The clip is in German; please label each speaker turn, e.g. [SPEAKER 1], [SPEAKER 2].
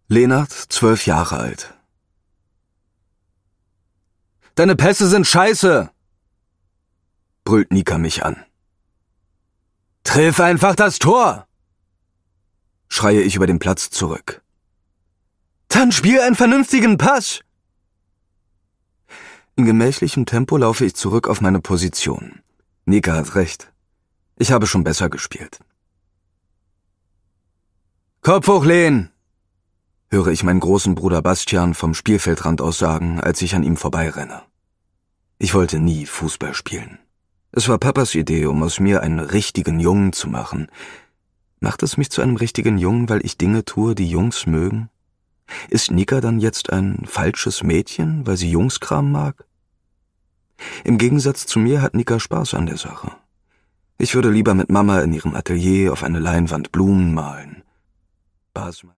[SPEAKER 1] Lenart, 12 Jahre alt. »Deine Pässe sind scheiße«, brüllt Nika mich an. »Triff einfach das Tor«, schreie ich über den Platz zurück. »Dann spiel einen vernünftigen Pass!« In gemächlichem Tempo laufe ich zurück auf meine Position. Nika hat recht. Ich habe schon besser gespielt. »Kopf hoch, Len«, höre ich meinen großen Bruder Bastian vom Spielfeldrand aus sagen, als ich an ihm vorbeirenne. Ich wollte nie Fußball spielen. Es war Papas Idee, um aus mir einen richtigen Jungen zu machen. Macht es mich zu einem richtigen Jungen, weil ich Dinge tue, die Jungs mögen? Ist Nika dann jetzt ein falsches Mädchen, weil sie Jungskram mag? Im Gegensatz zu mir hat Nika Spaß an der Sache. Ich würde lieber mit Mama in ihrem Atelier auf eine Leinwand Blumen malen. Spaß